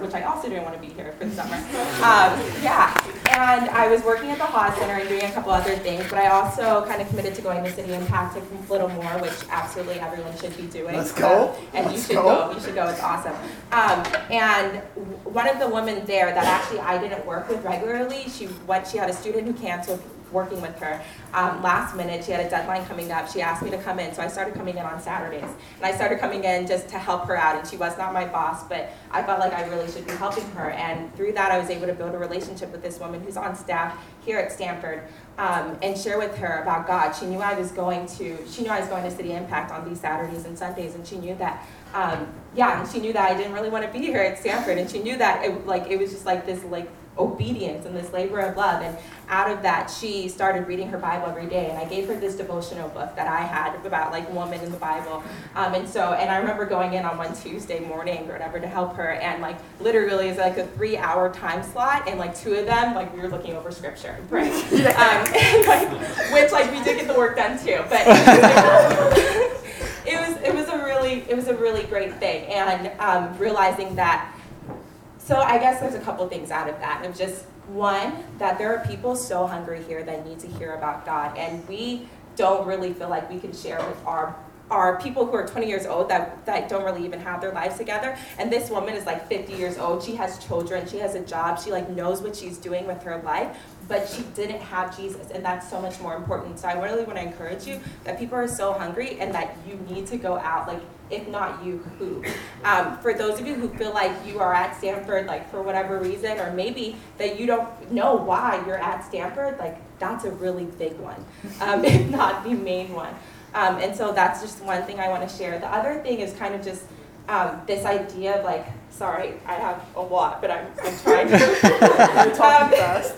which I also didn't want to be here for the summer. And I was working at the Haas Center and doing a couple other things, but I also kind of committed to going to City Impact a little more, which absolutely everyone should be doing. Let's go. And you should go. You should go. It's awesome. And one of the women there that actually I didn't work with regularly, she had a student who canceled working with her last minute. She had a deadline coming up. She asked me to come in, so I started coming in on Saturdays. And I started coming in just to help her out, and she was not my boss, but I felt like I really should be helping her. And through that, I was able to build a relationship with this woman who's on staff here at Stanford, and share with her about God. She knew I was going to City Impact on these Saturdays and Sundays, and she knew that, and she knew that I didn't really want to be here at Stanford, and she knew that it was just like this obedience and this labor of love. And out of that, she started reading her Bible every day, and I gave her this devotional book that I had about women in the Bible. And I remember going in on one Tuesday morning or whatever to help her, and literally it's a 3-hour time slot, and 2 of them we were looking over scripture and praying, which we did get the work done too, but it was a really great thing. And realizing that. So I guess there's a couple things out of that. It was just, one, that there are people so hungry here that need to hear about God, and we don't really feel like we can share with our people who are 20 years old that don't really even have their lives together. And this woman is 50 years old. She has children. She has a job. She knows what she's doing with her life, but she didn't have Jesus, and that's so much more important. So I really want to encourage you that people are so hungry and that you need to go out. If not you, who? For those of you who feel like you are at Stanford, for whatever reason, or maybe that you don't know why you're at Stanford, that's a really big one, if not the main one. And so that's just one thing I want to share. The other thing is kind of just this idea of sorry, I have a lot, but I'm trying to. You're talking fast.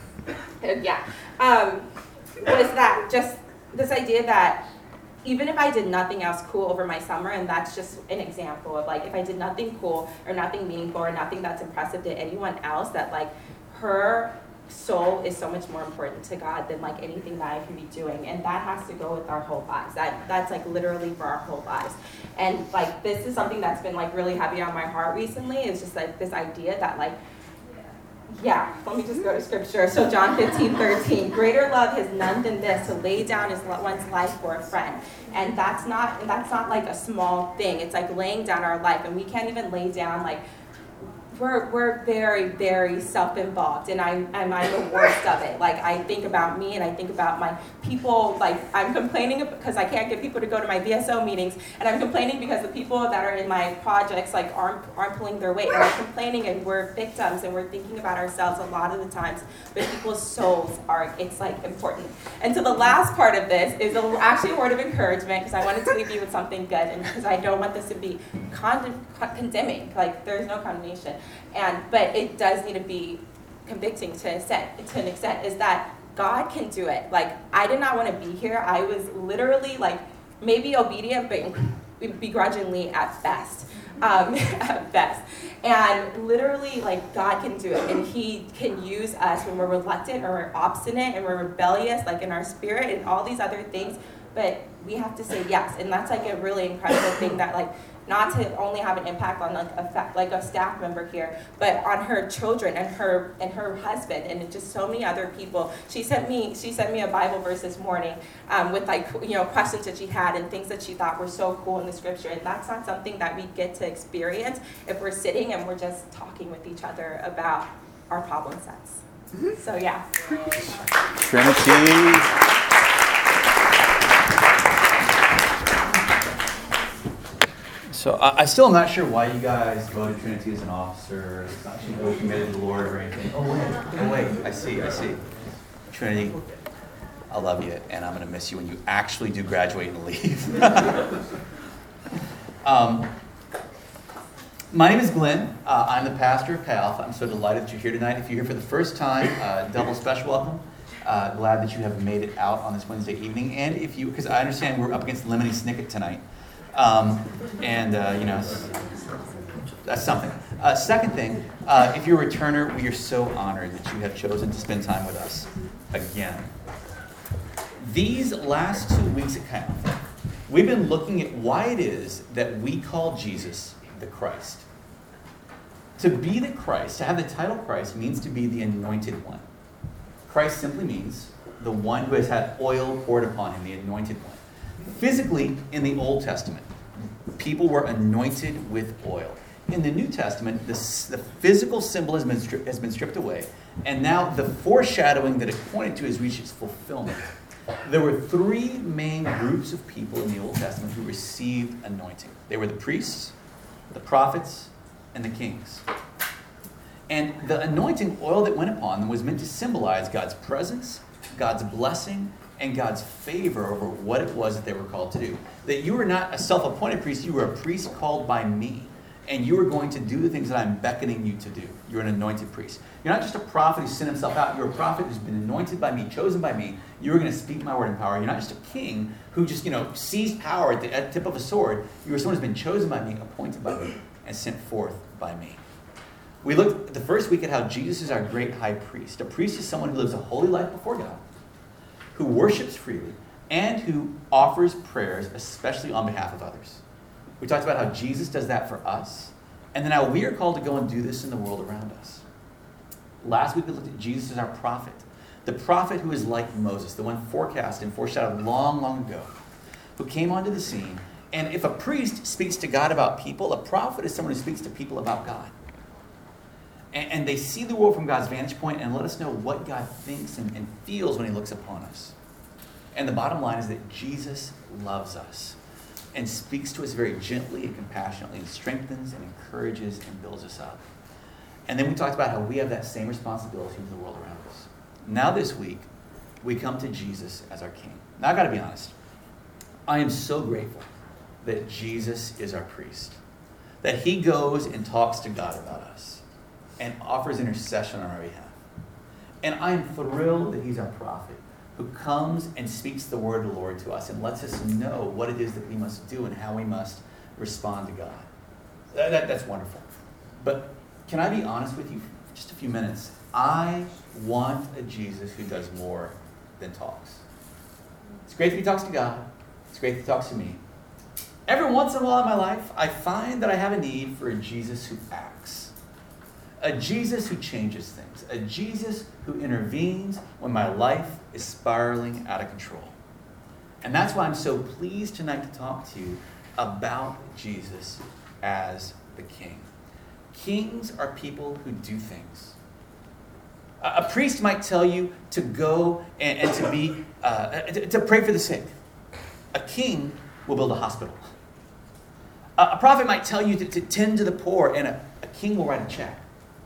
Was that just this idea that even if I did nothing else cool over my summer, and that's just an example of if I did nothing cool or nothing meaningful or nothing that's impressive to anyone else, that her soul is so much more important to God than anything that I can be doing, and that has to go with our whole lives. That's literally for our whole lives. And this is something that's been really heavy on my heart recently. Is just this idea that let me just go to scripture. So John 15:13, greater love has none than this, to lay down one's life for a friend. And that's not a small thing. It's laying down our life, and we can't even lay down we're very, very self-involved, and I'm the worst of it. I think about me, and I think about my people. I'm complaining because I can't get people to go to my VSO meetings, and I'm complaining because the people that are in my projects aren't pulling their weight. And I'm complaining, and we're victims, and we're thinking about ourselves a lot of the times. But people's souls it's important. And so the last part of this is actually a word of encouragement, because I wanted to leave you with something good, and because I don't want this to be condemning. There's no condemnation. But it does need to be convicting to an extent, is that God can do it. I did not want to be here. I was literally maybe obedient, but begrudgingly at best. And literally God can do it, and he can use us when we're reluctant or we're obstinate and we're rebellious, in our spirit and all these other things, but we have to say yes. And that's a really incredible thing that not to only have an impact on a staff member here, but on her children and her husband and just so many other people. She sent me a Bible verse this morning with questions that she had and things that she thought were so cool in the scripture. And that's not something that we get to experience if we're sitting and we're just talking with each other about our problem sets. Mm-hmm. So yeah. Trinity. So I still am not sure why you guys voted Trinity as an officer. It's not she was committed to the Lord or anything. Oh wait. I see. Trinity, I love you, and I'm going to miss you when you actually do graduate and leave. My name is Glenn. I'm the pastor of Chi Alpha. I'm so delighted that you're here tonight. If you're here for the first time, double special welcome. Glad that you have made it out on this Wednesday evening. And because I understand we're up against Lemony Snicket tonight. That's something. Second thing, if you're a returner, we are so honored that you have chosen to spend time with us again. These last 2 weeks at Chi Alpha, we've been looking at why it is that we call Jesus the Christ. To be the Christ, to have the title Christ, means to be the anointed one. Christ simply means the one who has had oil poured upon him, the anointed one. Physically, in the Old Testament, people were anointed with oil. In the New Testament, the physical symbol has been stripped away, and now the foreshadowing that it pointed to has reached its fulfillment. There were three main groups of people in the Old Testament who received anointing. They were the priests, the prophets, and the kings. And the anointing oil that went upon them was meant to symbolize God's presence, God's blessing, and God's favor over what it was that they were called to do. That you were not a self-appointed priest, you were a priest called by me. And you are going to do the things that I'm beckoning you to do. You're an anointed priest. You're not just a prophet who sent himself out. You're a prophet who's been anointed by me, chosen by me. You're going to speak my word in power. You're not just a king who just, seized power at the tip of a sword. You are someone who's been chosen by me, appointed by me, and sent forth by me. We looked the first week at how Jesus is our great high priest. A priest is someone who lives a holy life before God, who worships freely, and who offers prayers, especially on behalf of others. We talked about how Jesus does that for us, and then how we are called to go and do this in the world around us. Last week we looked at Jesus as our prophet, the prophet who is like Moses, the one forecast and foreshadowed long, long ago, who came onto the scene. And if a priest speaks to God about people, a prophet is someone who speaks to people about God. And they see the world from God's vantage point and let us know what God thinks and feels when he looks upon us. And the bottom line is that Jesus loves us and speaks to us very gently and compassionately and strengthens and encourages and builds us up. And then we talked about how we have that same responsibility in the world around us. Now this week, we come to Jesus as our King. Now I got to be honest. I am so grateful that Jesus is our priest. That he goes and talks to God about us and offers intercession on our behalf. And I am thrilled that he's our prophet, who comes and speaks the word of the Lord to us and lets us know what it is that we must do and how we must respond to God. That's wonderful. But can I be honest with you for just a few minutes? I want a Jesus who does more than talks. It's great that he talks to God. It's great that he talks to me. Every once in a while in my life, I find that I have a need for a Jesus who acts. A Jesus who changes things. A Jesus who intervenes when my life is spiraling out of control. And that's why I'm so pleased tonight to talk to you about Jesus as the King. Kings are people who do things. A priest might tell you to go and to pray for the sick. A king will build a hospital. A prophet might tell you to tend to the poor, and a king will write a check.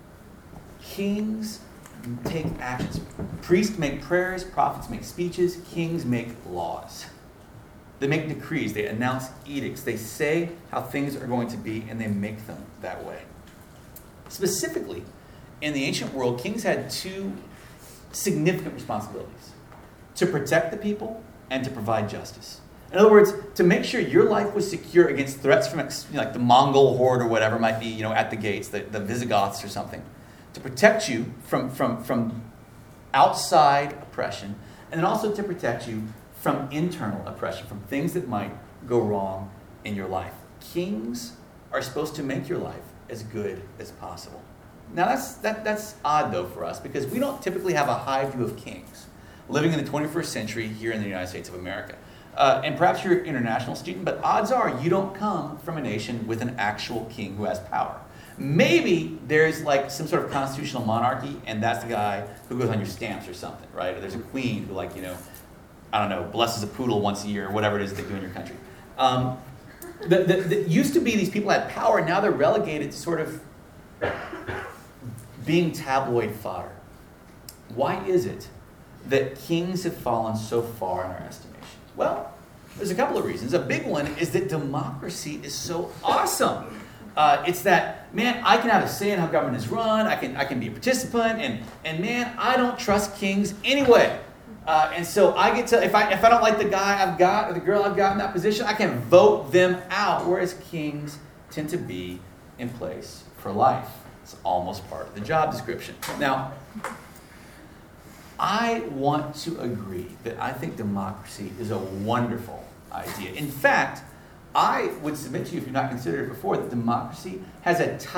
Kings take actions. Priests make prayers, prophets make speeches, kings make laws. They make decrees, they announce edicts, they say how things are going to be, and they make them that way. Specifically, in the ancient world, kings had two significant responsibilities: to protect the people and to provide justice. In other words, to make sure your life was secure against threats from like the Mongol horde or whatever might be at the gates, the Visigoths or something. To protect you from outside oppression, and then also to protect you from internal oppression, from things that might go wrong in your life. Kings are supposed to make your life as good as possible. Now that's odd though for us, because we don't typically have a high view of kings living in the 21st century here in the United States of America. And perhaps you're an international student, but odds are you don't come from a nation with an actual king who has power. Maybe there's like some sort of constitutional monarchy, and that's the guy who goes on your stamps or something, right? Or there's a queen who blesses a poodle once a year, or whatever it is they do in your country. Used to be these people had power, now they're relegated to sort of being tabloid fodder. Why is it that kings have fallen so far in our estimation? Well, there's a couple of reasons. A big one is that democracy is so awesome. It's that, man, I can have a say in how government is run. I can be a participant, and man, I don't trust kings anyway. And so I get to, if I don't like the guy I've got or the girl I've got in that position, I can vote them out. Whereas kings tend to be in place for life. It's almost part of the job description. Now, I want to agree that I think democracy is a wonderful idea. In fact, I would submit to you, if you've not considered it before, that democracy has a tight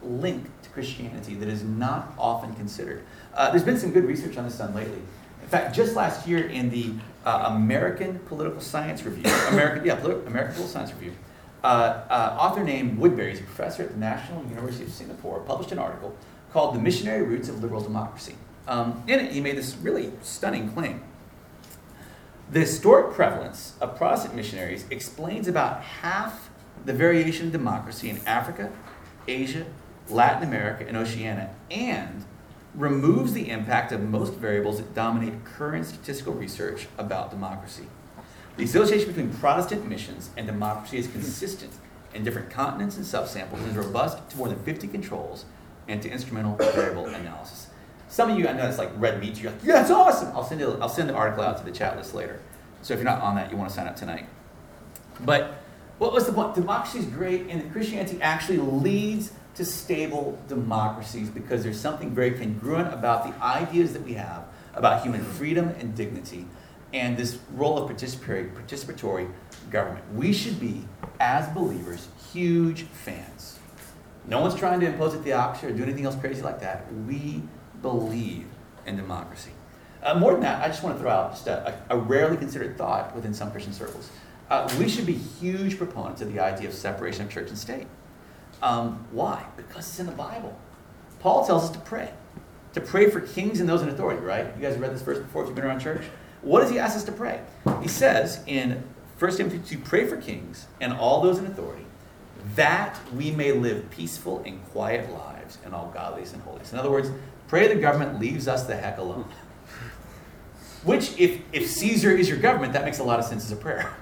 link to Christianity that is not often considered. There's been some good research on this done lately. In fact, just last year in the American Political Science Review, American Political Science Review, author named Woodbury, he's a professor at the National University of Singapore, published an article called The Missionary Roots of Liberal Democracy. In it, he made this really stunning claim. The historic prevalence of Protestant missionaries explains about half the variation of democracy in Africa, Asia, Latin America, and Oceania, and removes the impact of most variables that dominate current statistical research about democracy. The association between Protestant missions and democracy is consistent in different continents and subsamples and is robust to more than 50 controls and to instrumental variable analysis. Some of you, I know it's like red meat, you're like, yeah, that's awesome! I'll send the article out to the chat list later. So if you're not on that, you want to sign up tonight. But what was the point? Democracy is great, and Christianity actually leads to stable democracies because there's something very congruent about the ideas that we have about human freedom and dignity and this role of participatory government. We should be, as believers, huge fans. No one's trying to impose a theocracy or do anything else crazy like that. We believe in democracy. More than that, I just want to throw out just a rarely considered thought within some Christian circles. We should be huge proponents of the idea of separation of church and state. Why? Because it's in the Bible. Paul tells us to pray for kings and those in authority, right? You guys have read this verse before if you've been around church. What does he ask us to pray? He says in 1 Timothy to pray for kings and all those in authority, that we may live peaceful and quiet lives in all godliness and holiness. In other words, pray the government leaves us the heck alone. Which, if Caesar is your government, that makes a lot of sense as a prayer.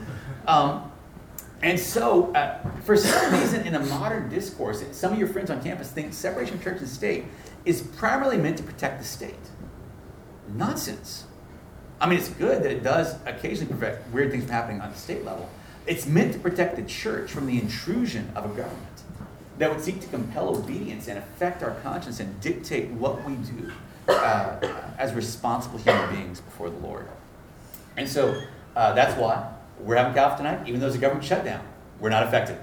And so, for some reason, in a modern discourse, some of your friends on campus think separation of church and state is primarily meant to protect the state. Nonsense. I mean, it's good that it does occasionally prevent weird things from happening on the state level. It's meant to protect the church from the intrusion of a government that would seek to compel obedience and affect our conscience and dictate what we do as responsible human beings before the Lord. And so that's why we're having Calf tonight, even though there's a government shutdown. We're not affected.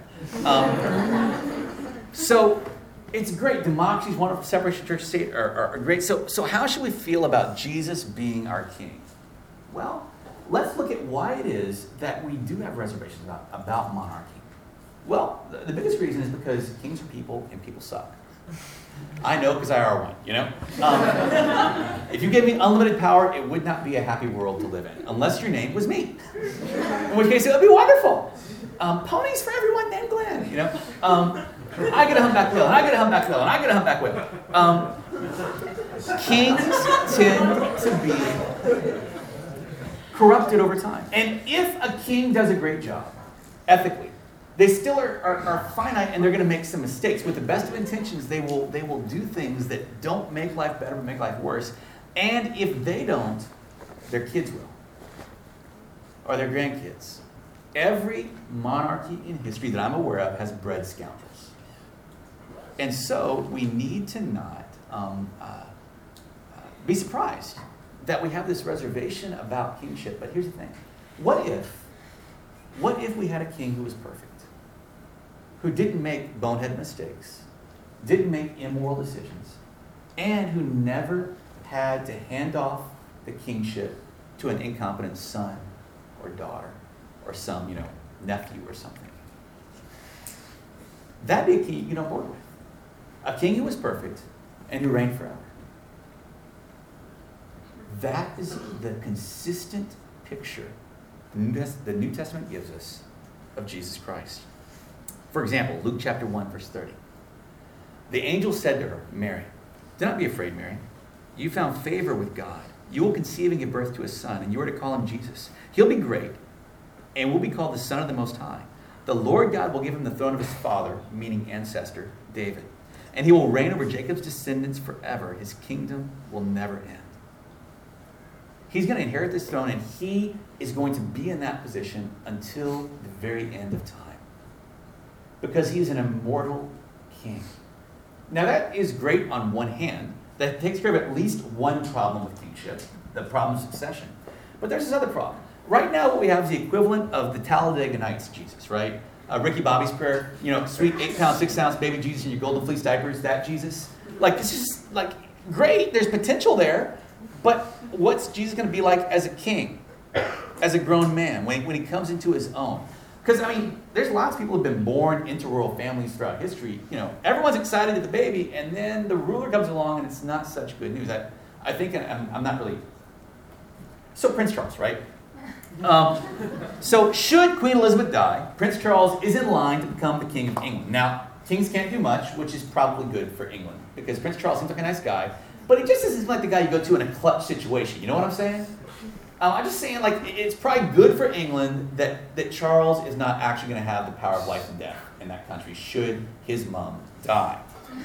So it's great. Democracy is wonderful. Separation of church and state are great. So how should we feel about Jesus being our king? Well, let's look at why it is that we do have reservations about monarchy. Well, the biggest reason is because kings are people and people suck. I know because I are one, you know? If you gave me unlimited power, it would not be a happy world to live in, unless your name was me. In which case, it would be wonderful. Ponies for everyone named Glenn, you know? I get a humpback whale, and I get a humpback whale, and I get a humpback whale. Kings tend to be corrupted over time. And if a king does a great job, ethically, they still are finite and they're going to make some mistakes. With the best of intentions, they will do things that don't make life better but make life worse. And if they don't, their kids will. Or their grandkids. Every monarchy in history that I'm aware of has bred scoundrels. And so we need to not be surprised that we have this reservation about kingship. But here's the thing. What if we had a king who was perfect? Who didn't make boneheaded mistakes, didn't make immoral decisions, and who never had to hand off the kingship to an incompetent son or daughter or some, nephew or something. That'd be a king you get on board with. A king who was perfect and who reigned forever. That is the consistent picture the New Testament gives us of Jesus Christ. For example, Luke chapter 1, verse 30. The angel said to her, Mary, do not be afraid, Mary. You found favor with God. You will conceive and give birth to a son, and you are to call him Jesus. He'll be great, and will be called the Son of the Most High. The Lord God will give him the throne of his father, meaning ancestor, David. And he will reign over Jacob's descendants forever. His kingdom will never end. He's going to inherit this throne, and he is going to be in that position until the very end of time. Because he is an immortal king. Now that is great on one hand. That takes care of at least one problem with kingship, the problem of succession. But there's this other problem. Right now what we have is the equivalent of the Talladega Nights Jesus, right? Ricky Bobby's prayer, sweet 8-pound, 6-ounce baby Jesus in your golden fleece diapers, that Jesus. Like, this is, like, great. There's potential there. But what's Jesus going to be like as a king, as a grown man, when he comes into his own? Because, there's lots of people who have been born into royal families throughout history. Everyone's excited at the baby, and then the ruler comes along, and it's not such good news. I think I'm not really... So Prince Charles, right? So should Queen Elizabeth die, Prince Charles is in line to become the King of England. Now, kings can't do much, which is probably good for England, because Prince Charles seems like a nice guy, but he just isn't like the guy you go to in a clutch situation. You know what I'm saying? I'm just saying, like, it's probably good for England that Charles is not actually going to have the power of life and death in that country, should his mom die.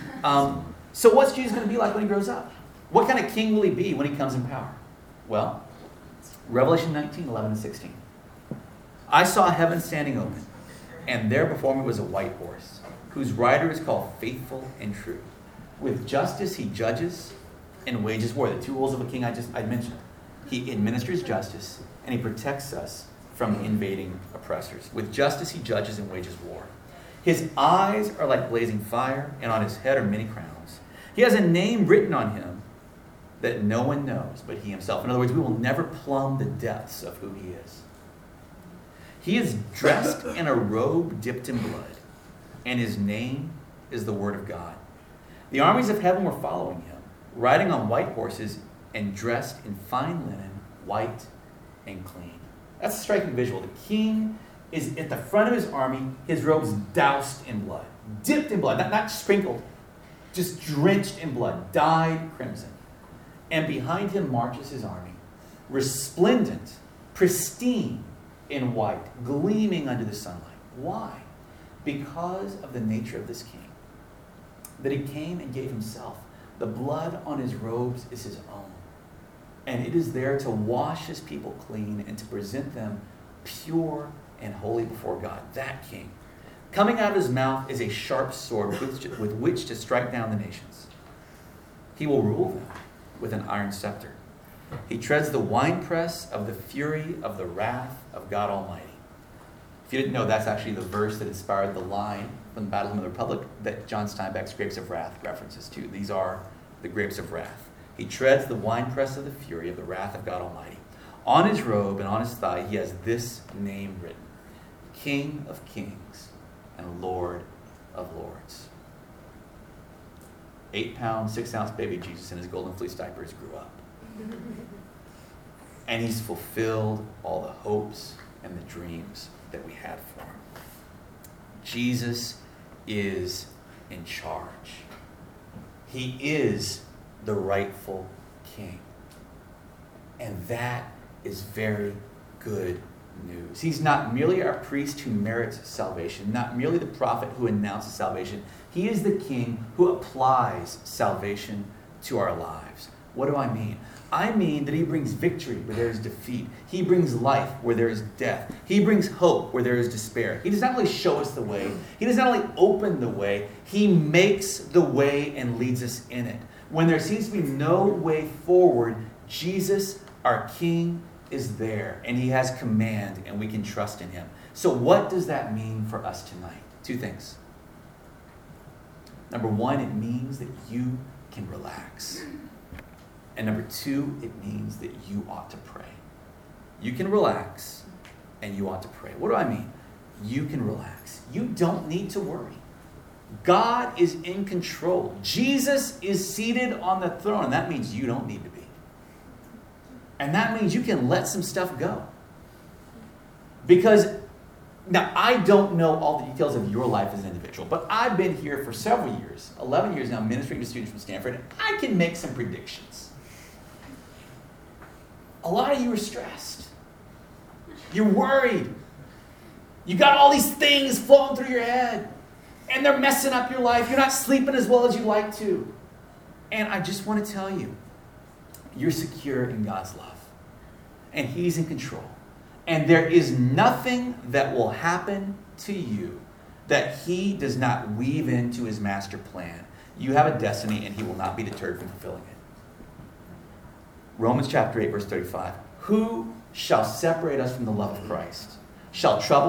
So what's Jesus going to be like when he grows up? What kind of king will he be when he comes in power? Well, Revelation 19, 11 and 16. I saw heaven standing open, and there before me was a white horse, whose rider is called Faithful and True. With justice he judges and wages war. The two roles of a king I mentioned. He administers justice, and he protects us from invading oppressors. With justice he judges and wages war. His eyes are like blazing fire, and on his head are many crowns. He has a name written on him that no one knows but he himself. In other words, we will never plumb the depths of who he is. He is dressed in a robe dipped in blood, and his name is the Word of God. The armies of heaven were following him, riding on white horses and dressed in fine linen, white and clean. That's a striking visual. The king is at the front of his army, his robes doused in blood, dipped in blood, not sprinkled, just drenched in blood, dyed crimson. And behind him marches his army, resplendent, pristine in white, gleaming under the sunlight. Why? Because of the nature of this king. That he came and gave himself. The blood on his robes is his own. And it is there to wash his people clean and to present them pure and holy before God. That king. Coming out of his mouth is a sharp sword with which to strike down the nations. He will rule them with an iron scepter. He treads the winepress of the fury of the wrath of God Almighty. If you didn't know, that's actually the verse that inspired the line from the Battle of the Republic that John Steinbeck's Grapes of Wrath references to. These are the grapes of wrath. He treads the winepress of the fury of the wrath of God Almighty. On his robe and on his thigh he has this name written: King of Kings and Lord of Lords. 8-pound, 6-ounce baby Jesus in his golden fleece diapers grew up. And he's fulfilled all the hopes and the dreams that we had for him. Jesus is in charge. He is the rightful king. And that is very good news. He's not merely our priest who merits salvation, not merely the prophet who announces salvation. He is the king who applies salvation to our lives. What do I mean? I mean that he brings victory where there is defeat. He brings life where there is death. He brings hope where there is despair. He does not only show us the way, he does not only open the way, he makes the way and leads us in it. When there seems to be no way forward, Jesus, our King, is there, and he has command, and we can trust in him. So what does that mean for us tonight? Two things. Number one, it means that you can relax. And number two, it means that you ought to pray. You can relax, and you ought to pray. What do I mean? You can relax. You don't need to worry. God is in control. Jesus is seated on the throne, and that means you don't need to be. And that means you can let some stuff go. Because, now, I don't know all the details of your life as an individual, but I've been here for several years, 11 years now, ministering to students from Stanford, and I can make some predictions. A lot of you are stressed. You're worried. You got all these things flowing through your head, and they're messing up your life. You're not sleeping as well as you'd like to. And I just want to tell you, you're secure in God's love. And he's in control. And there is nothing that will happen to you that he does not weave into his master plan. You have a destiny, and he will not be deterred from fulfilling it. Romans chapter 8, verse 35. Who shall separate us from the love of Christ? Shall trouble,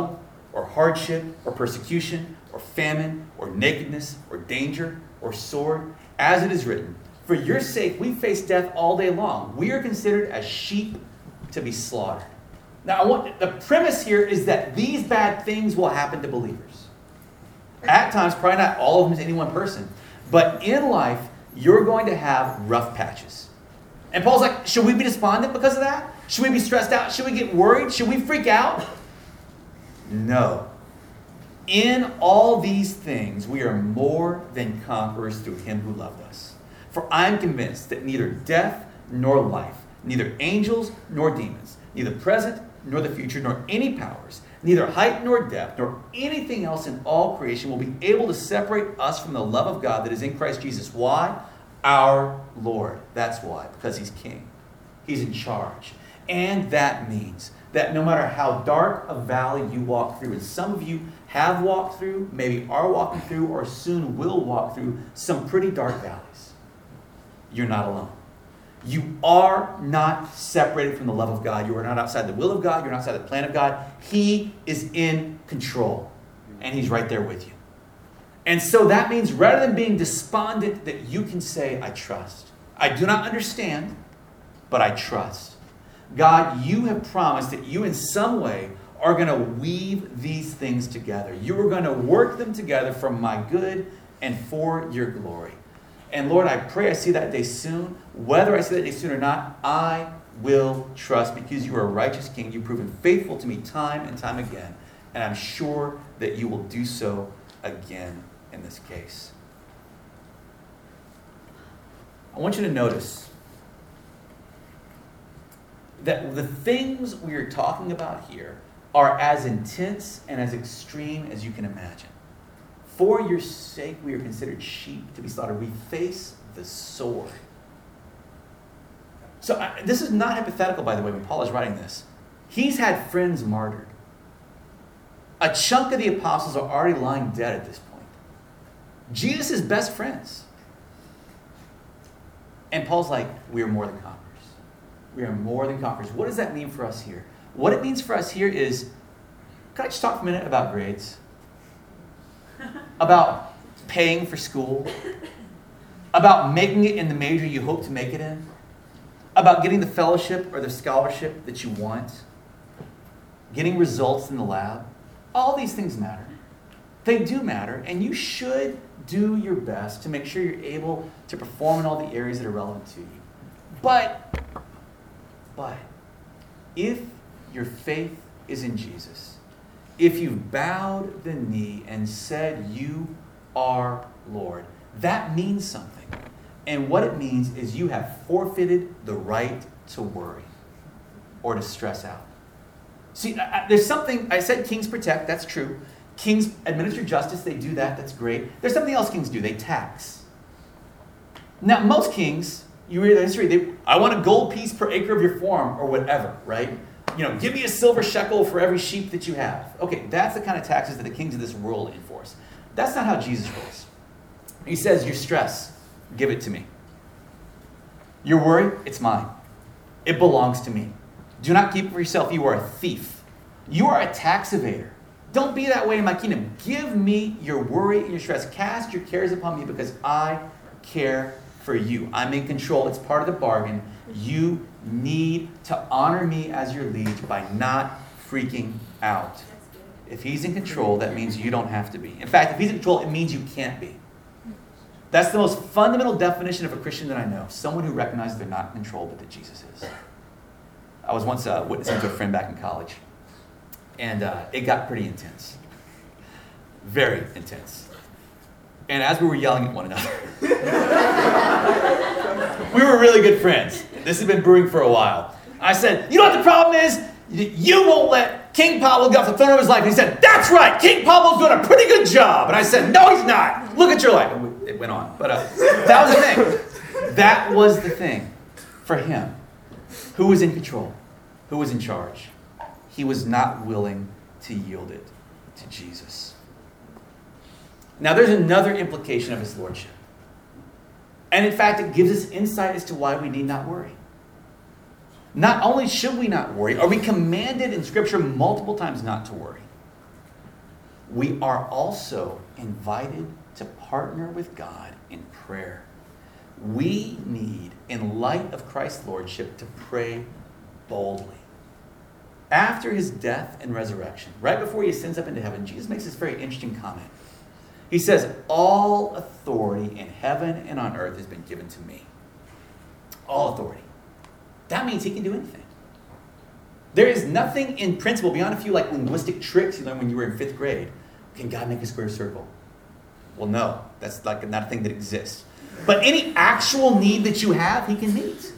or hardship, or persecution, or famine, or nakedness, or danger, or sword, as it is written, for your sake we face death all day long. We are considered as sheep to be slaughtered. Now, the premise here is that these bad things will happen to believers. At times, probably not all of them to any one person, but in life, you're going to have rough patches. And Paul's like, should we be despondent because of that? Should we be stressed out? Should we get worried? Should we freak out? No. In all these things, we are more than conquerors through him who loved us. For I am convinced that neither death nor life, neither angels nor demons, neither present nor the future, nor any powers, neither height nor depth, nor anything else in all creation will be able to separate us from the love of God that is in Christ Jesus. Why? Our Lord. That's why. Because he's king. He's in charge. And that means that no matter how dark a valley you walk through, and some of you have walked through, maybe are walking through, or soon will walk through some pretty dark valleys, you're not alone. You are not separated from the love of God. You are not outside the will of God. You're not outside the plan of God. He is in control. And he's right there with you. And so that means rather than being despondent, that you can say, I trust. I do not understand, but I trust. God, you have promised that you in some way are going to weave these things together. You are going to work them together for my good and for your glory. And Lord, I pray I see that day soon. Whether I see that day soon or not, I will trust because you are a righteous king. You've proven faithful to me time and time again. And I'm sure that you will do so again in this case. I want you to notice that the things we are talking about here are as intense and as extreme as you can imagine. For your sake, we are considered sheep to be slaughtered. We face the sword. So this is not hypothetical, by the way, when Paul is writing this. He's had friends martyred. A chunk of the apostles are already lying dead at this point. Jesus' best friends. And Paul's like, we are more than conquerors. We are more than conquerors. What does that mean for us here? What it means for us here is, can I just talk for a minute about grades? About paying for school? About making it in the major you hope to make it in? About getting the fellowship or the scholarship that you want? Getting results in the lab? All these things matter. They do matter, and you should do your best to make sure you're able to perform in all the areas that are relevant to you. But if your faith is in Jesus, if you've bowed the knee and said you are Lord, that means something. And what it means is you have forfeited the right to worry or to stress out. See, there's something, I said kings protect, that's true. Kings administer justice, they do that, that's great. There's something else kings do, they tax. Now, most kings, you read the history, I want a gold piece per acre of your farm or whatever, right? Give me a silver shekel for every sheep that you have. Okay, that's the kind of taxes that the kings of this world enforce. That's not how Jesus rolls. He says, your stress, give it to me. Your worry, it's mine. It belongs to me. Do not keep it for yourself. You are a thief. You are a tax evader. Don't be that way in my kingdom. Give me your worry and your stress. Cast your cares upon me because I care for you. I'm in control. It's part of the bargain. You need to honor me as your liege by not freaking out. If he's in control, that means you don't have to be. In fact, if he's in control, it means you can't be. That's the most fundamental definition of a Christian that I know. Someone who recognizes they're not in control, but that Jesus is. I was once witnessing to a friend back in college. And it got pretty intense. Very intense. And as we were yelling at one another, we were really good friends. This had been brewing for a while. I said, you know what the problem is? You won't let King Pablo get off the throne of his life. And he said, that's right, King Pablo's doing a pretty good job. And I said, no, he's not. Look at your life. And it went on. But that was the thing. That was the thing for him. Who was in control? Who was in charge? He was not willing to yield it to Jesus. Now, there's another implication of his lordship. And in fact, it gives us insight as to why we need not worry. Not only should we not worry, are we commanded in Scripture multiple times not to worry. we are also invited to partner with God in prayer. We need, in light of Christ's lordship, to pray boldly. After his death and resurrection, right before he ascends up into heaven, Jesus makes this very interesting comment. He says, all authority in heaven and on earth has been given to me. All authority. That means he can do anything. There is nothing in principle beyond a few like linguistic tricks you learned when you were in 5th grade. Can God make a square circle? Well, no. That's like not a thing that exists. But any actual need that you have, he can meet.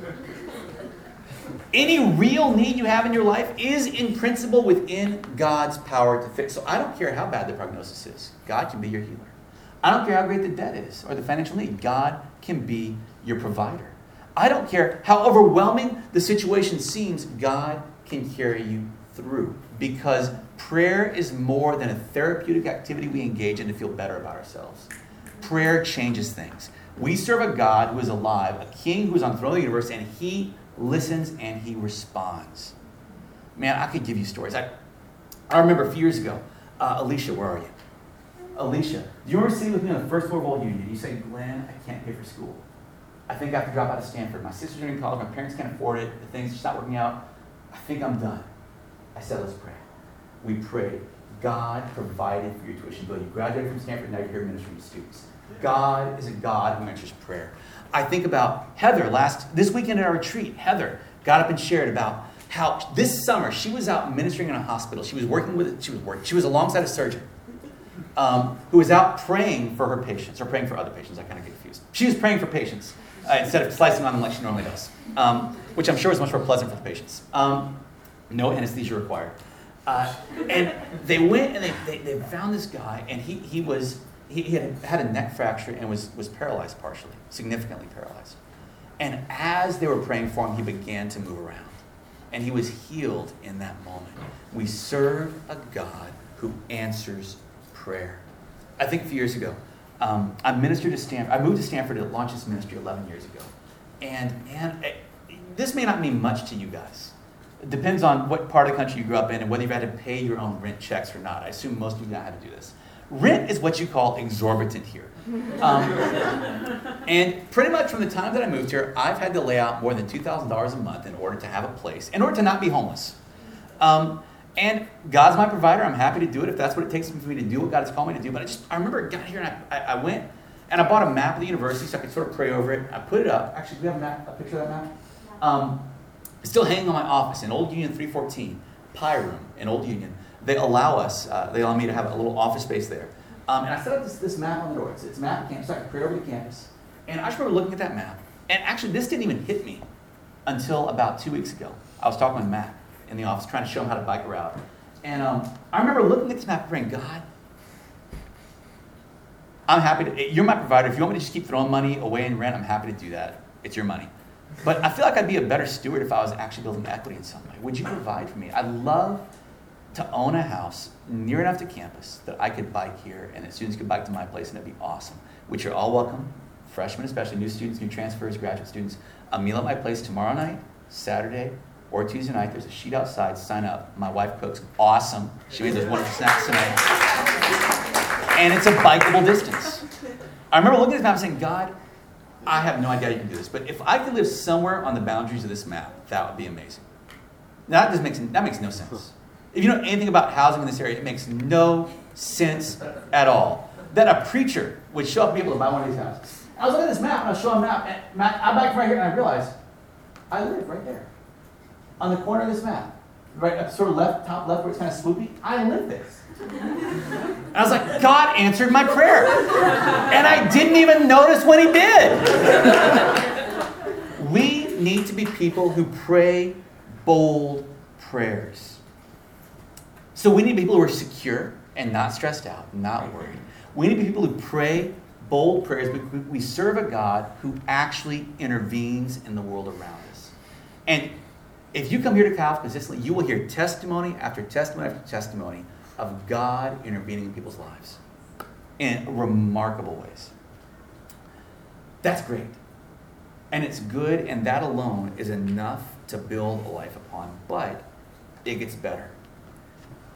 Any real need you have in your life is in principle within God's power to fix. So I don't care how bad the prognosis is. God can be your healer. I don't care how great the debt is or the financial need. God can be your provider. I don't care how overwhelming the situation seems. God can carry you through. Because prayer is more than a therapeutic activity we engage in to feel better about ourselves. Prayer changes things. We serve a God who is alive, a king who is on the throne of the universe, and he listens and he responds. Man, I could give you stories. I remember a few years ago, Alicia, where are you? Alicia, do you remember sitting with me on the first floor of Old Union? You say, Glenn, I can't pay for school. I think I have to drop out of Stanford. My sister's in college. My parents can't afford it. The things just not working out. I think I'm done. I said, let's pray. We prayed. God provided for your tuition bill. You graduated from Stanford, now you're here ministering to students. God is a God who answers prayer. I think about Heather this weekend at our retreat. Heather got up and shared about how this summer she was out ministering in a hospital. She was she was alongside a surgeon who was out praying for her patients, or praying for other patients. I kind of get confused. She was praying for patients instead of slicing on them like she normally does, which I'm sure is much more pleasant for the patients. No anesthesia required. And they went and they found this guy, and he had a neck fracture and was paralyzed partially, significantly paralyzed. And as they were praying for him, he began to move around. And he was healed in that moment. We serve a God who answers prayer. I think a few years ago, I ministered to Stanford. I moved to Stanford to launch this ministry 11 years ago. And this may not mean much to you guys. It depends on what part of the country you grew up in and whether you've had to pay your own rent checks or not. I assume most of you know how to do this. Rent is what you call exorbitant here. And pretty much from the time that I moved here, I've had to lay out more than $2,000 a month in order to have a place, in order to not be homeless. And God's my provider. I'm happy to do it if that's what it takes for me to do what God has called me to do. But I remember I got here and I went and I bought a map of the university so I could sort of pray over it. I put it up. Actually, do we have a picture of that map? It's still hanging on my office in Old Union 314, Pi Room in Old Union. They allow me to have a little office space there. And I set up this map on the door. It's a map of campus, so I can pray over the campus. And I just remember looking at that map. And actually, this didn't even hit me until about 2 weeks ago. I was talking with Matt in the office, trying to show him how to bike a route. And I remember looking at this map and praying, God, I'm happy to, you're my provider. If you want me to just keep throwing money away in rent, I'm happy to do that. It's your money. But I feel like I'd be a better steward if I was actually building equity in some way. Would you provide for me? I'd love to own a house near enough to campus that I could bike here and that students could bike to my place, and it'd be awesome. Which you're all welcome, freshmen especially, new students, new transfers, graduate students. A meal at my place tomorrow night, Saturday, or Tuesday night. There's a sheet outside. Sign up. My wife cooks awesome. She made those wonderful snacks tonight. And it's a bikeable distance. I remember looking at this map and saying, God, I have no idea how you can do this, but if I could live somewhere on the boundaries of this map, that would be amazing. Now, that makes no sense. If you know anything about housing in this area, it makes no sense at all. That a preacher would show up and be able to buy one of these houses. I was looking at this map, and I was showing a map, and I biked right here, and I realized I live right there. On the corner of this map. Right up sort of left, top left, where it's kind of swoopy. I live there. And I was like, God answered my prayer. And I didn't even notice when he did. We need to be people who pray bold prayers. So we need people who are secure and not stressed out, not worried. We need to be people who pray bold prayers. We serve a God who actually intervenes in the world around us. And if you come here to Calvary consistently, you will hear testimony after testimony after testimony of God intervening in people's lives in remarkable ways. That's great. And it's good, and that alone is enough to build a life upon. But it gets better.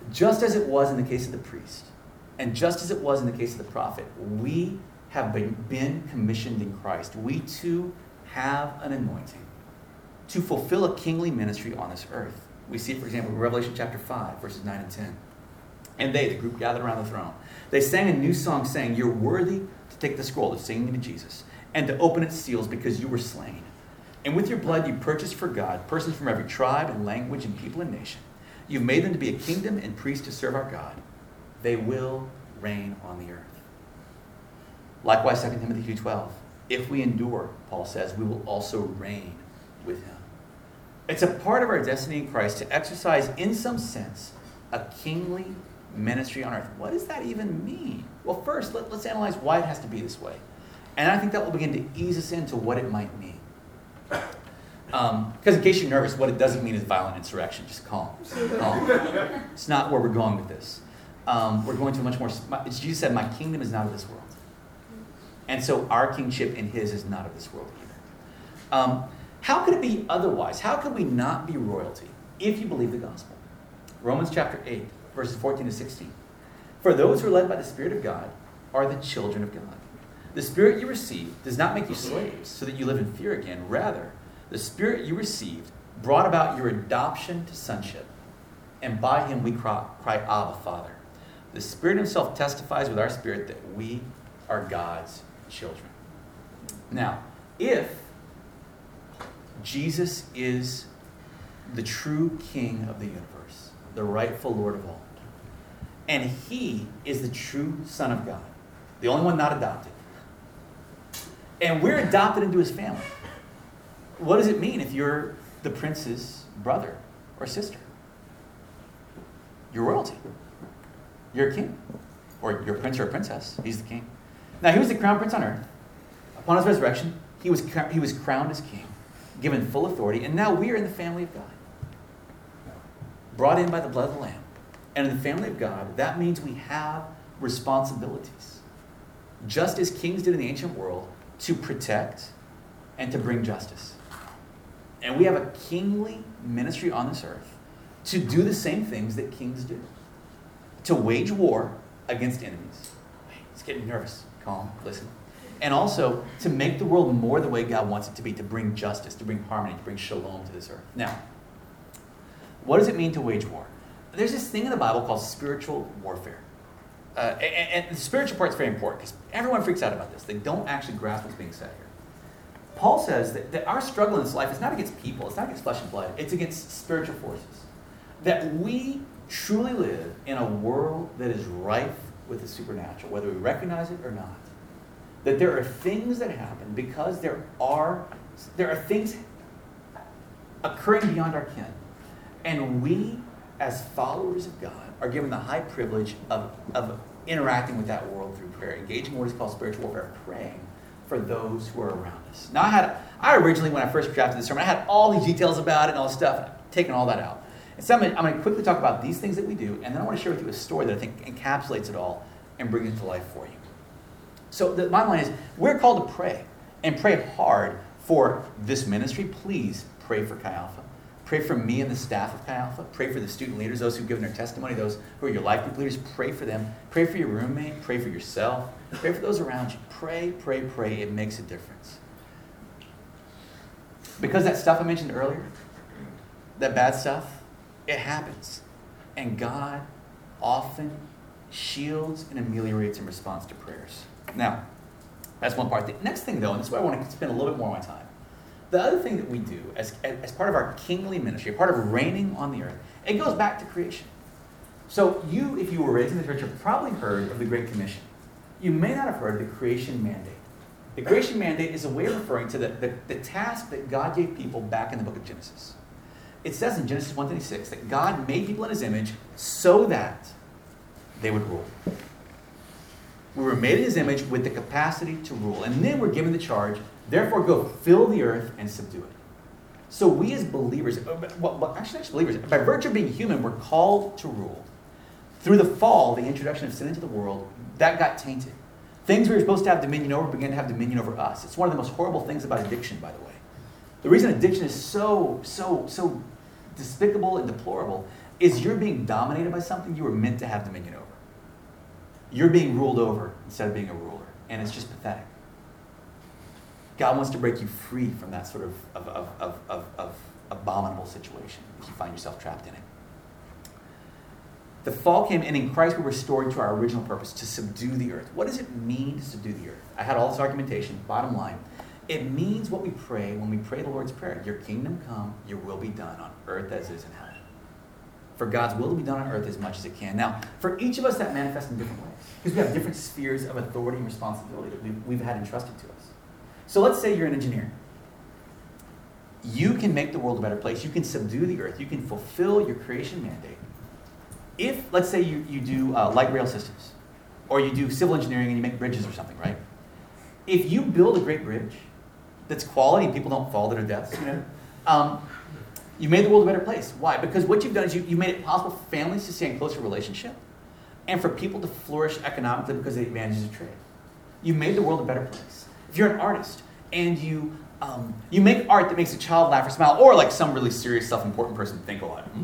just as it was in the case of the priest, and just as it was in the case of the prophet, we have been commissioned in Christ. We too have an anointing to fulfill a kingly ministry on this earth. We see it, for example, in Revelation chapter 5, verses 9 and 10. And they, the group gathered around the throne, they sang a new song saying, "You're worthy to take the scroll of singing to Jesus and to open its seals because you were slain. And with your blood you purchased for God persons from every tribe and language and people and nation. You've made them to be a kingdom and priests to serve our God. They will reign on the earth." Likewise, 2 Timothy 2:12. If we endure, Paul says, we will also reign with him. It's a part of our destiny in Christ to exercise, in some sense, a kingly ministry on earth. What does that even mean? Well, first, let's analyze why it has to be this way. And I think that will begin to ease us into what it might mean. Because in case you're nervous, what it doesn't mean is violent insurrection. Just calm. Calm. It's not where we're going with this. We're going to a much more... Jesus said, "My kingdom is not of this world." And so our kingship in his is not of this world either. How could it be otherwise? How could we not be royalty if you believe the gospel? Romans chapter 8, verses 14 to 16. "For those who are led by the Spirit of God are the children of God. The Spirit you received does not make you slaves so that you live in fear again. Rather, the Spirit you received brought about your adoption to sonship. And by him we cry, Abba, Father. The Spirit himself testifies with our spirit that we are God's children." Now, if Jesus is the true King of the universe, the rightful Lord of all, and he is the true Son of God, the only one not adopted, and we're adopted into his family, what does it mean if you're the prince's brother or sister? You're royalty. You're a king. Or you're a prince or a princess. He's the king. Now, he was the crown prince on earth. Upon his resurrection, he was crowned as king, given full authority, and now we are in the family of God, brought in by the blood of the Lamb. And in the family of God, that means we have responsibilities, just as kings did in the ancient world, to protect and to bring justice. And we have a kingly ministry on this earth to do the same things that kings do, to wage war against enemies. It's getting nervous. Calm, listen. And also to make the world more the way God wants it to be, to bring justice, to bring harmony, to bring shalom to this earth. Now, what does it mean to wage war? There's this thing in the Bible called spiritual warfare. And the spiritual part's very important because everyone freaks out about this. They don't actually grasp what's being said here. Paul says that our struggle in this life is not against people, it's not against flesh and blood, it's against spiritual forces. That we truly live in a world that is rife with the supernatural, whether we recognize it or not. That there are things that happen because there are things occurring beyond our ken. And we, as followers of God, are given the high privilege of interacting with that world through prayer, engaging in what is called spiritual warfare, praying for those who are around us. Now, I originally, when I first drafted this sermon, I had all these details about it and all this stuff, taken all that out. And so I'm going to quickly talk about these things that we do, and then I want to share with you a story that I think encapsulates it all and brings it to life for you. So the bottom line is, we're called to pray, and pray hard for this ministry. Please pray for Chi Alpha. Pray for me and the staff of Chi Alpha. Pray for the student leaders, those who've given their testimony, those who are your life group leaders. Pray for them. Pray for your roommate. Pray for yourself. Pray for those around you. Pray, pray, pray. It makes a difference. Because that stuff I mentioned earlier, that bad stuff, it happens. And God often shields and ameliorates in response to prayers. Now, that's one part. The next thing, though, and this is where I want to spend a little bit more of my time. The other thing that we do as part of our kingly ministry, part of reigning on the earth, it goes back to creation. So you, if you were raised in the church, have probably heard of the Great Commission. You may not have heard the creation mandate. The creation mandate is a way of referring to the task that God gave people back in the book of Genesis. It says in Genesis 1:26 that God made people in his image so that they would rule. We were made in his image with the capacity to rule. And then we're given the charge, therefore go fill the earth and subdue it. So we as believers, well, actually not just believers, by virtue of being human, we're called to rule. Through the fall, the introduction of sin into the world, that got tainted. Things we were supposed to have dominion over began to have dominion over us. It's one of the most horrible things about addiction, by the way. The reason addiction is so despicable and deplorable is you're being dominated by something you were meant to have dominion over. You're being ruled over instead of being a ruler, and it's just pathetic. God wants to break you free from that sort of abominable situation if you find yourself trapped in it. The fall came, and in Christ we're restored to our original purpose, to subdue the earth. What does it mean to subdue the earth? I had all this argumentation. Bottom line, it means what we pray when we pray the Lord's Prayer. Your kingdom come, your will be done on earth as is in heaven. For God's will to be done on earth as much as it can. Now, for each of us that manifests in different ways, because we have different spheres of authority and responsibility that we've had entrusted to us. So let's say you're an engineer. You can make the world a better place. You can subdue the earth. You can fulfill your creation mandate. If, let's say you do light rail systems, or you do civil engineering and you make bridges or something, right? If you build a great bridge that's quality and people don't fall to their deaths, you made the world a better place. Why? Because what you've done is you made it possible for families to stay in closer relationship and for people to flourish economically because they advantages of trade. You made the world a better place. If you're an artist and you make art that makes a child laugh or smile, or like some really serious, self-important person think a lot,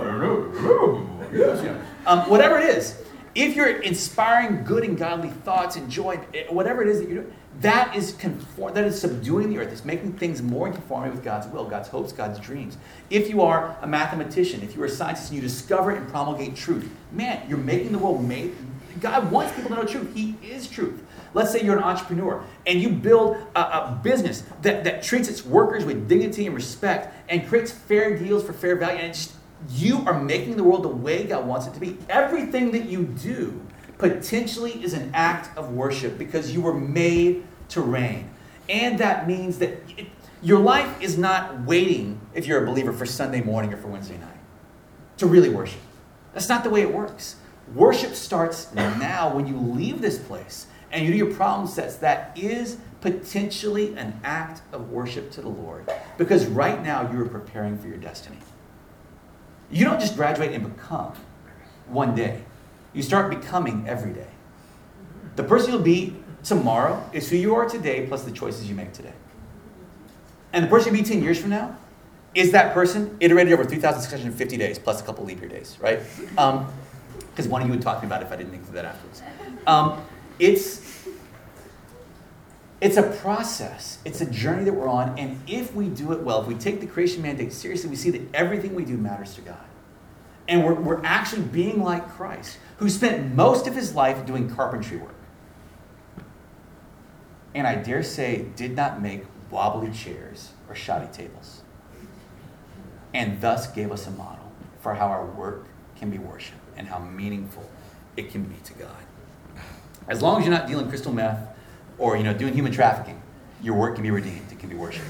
whatever it is, if you're inspiring good and godly thoughts and joy, whatever it is that you're doing, that is subduing the earth. It's making things more in conformity with God's will, God's hopes, God's dreams. If you are a mathematician, if you're a scientist and you discover and promulgate truth, man, you're making the world God wants people to know truth. He is truth. Let's say you're an entrepreneur and you build a business that treats its workers with dignity and respect and creates fair deals for fair value. And you are making the world the way God wants it to be. Everything that you do potentially is an act of worship because you were made to reign. And that means that your life is not waiting, if you're a believer, for Sunday morning or for Wednesday night to really worship. That's not the way it works. Worship starts now when you leave this place and you do your problem sets. That is potentially an act of worship to the Lord. Because right now you are preparing for your destiny. You don't just graduate and become one day. You start becoming every day. The person you'll be tomorrow is who you are today plus the choices you make today. And the person you'll be 10 years from now is that person iterated over 3,650 days plus a couple leap year days, right? Because one of you would talk to me about it if I didn't think through that afterwards. It's a process. It's a journey that we're on. And if we do it well, if we take the creation mandate seriously, we see that everything we do matters to God. And we're actually being like Christ, who spent most of his life doing carpentry work. And I dare say, did not make wobbly chairs or shoddy tables. And thus gave us a model for how our work can be worship and how meaningful it can be to God. As long as you're not dealing crystal meth or doing human trafficking, your work can be redeemed. It can be worship.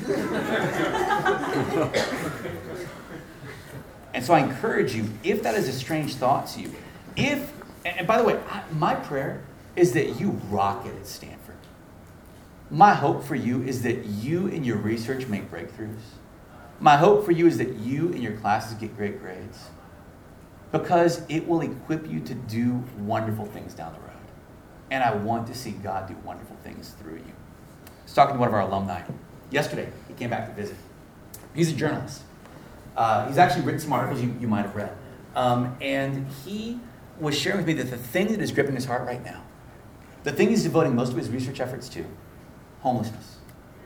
And so I encourage you, if that is a strange thought to you, and by the way, my prayer is that you rock it at Stanford. My hope for you is that you in your research make breakthroughs. My hope for you is that you in your classes get great grades. Because it will equip you to do wonderful things down the road. And I want to see God do wonderful things through you. I was talking to one of our alumni yesterday. He came back to visit. He's a journalist. He's actually written some articles you might have read. And he was sharing with me that the thing that is gripping his heart right now, the thing he's devoting most of his research efforts to, homelessness.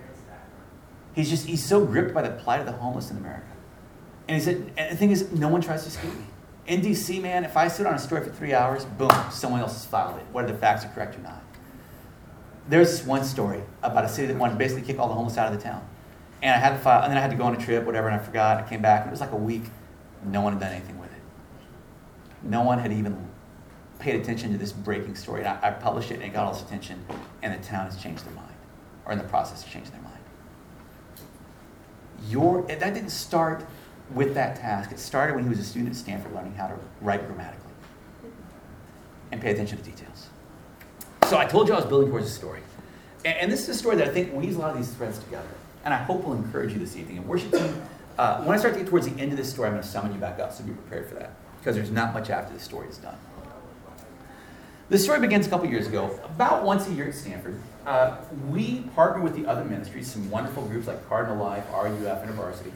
He's so gripped by the plight of the homeless in America. And he said, and the thing is, no one tries to escape me. In D.C., man, if I sit on a story for 3 hours, boom, someone else has filed it, whether the facts are correct or not. There's this one story about a city that wanted to basically kick all the homeless out of the town. And I had to file, and then I had to go on a trip, whatever, and I forgot. I came back, and it was like a week. No one had done anything with it. No one had even paid attention to this breaking story. And I published it, and it got all this attention, and the town has changed their mind, or in the process of changing their mind. That didn't start with that task. It started when he was a student at Stanford learning how to write grammatically and pay attention to details. So I told you I was building towards a story. And this is a story that I think weaves a lot of these threads together. And I hope will encourage you this evening. And worship team, when I start to get towards the end of this story, I'm going to summon you back up, so be prepared for that. Because there's not much after the story is done. This story begins a couple years ago. About once a year at Stanford, we partner with the other ministries, some wonderful groups like Cardinal Life, RUF, InterVarsity,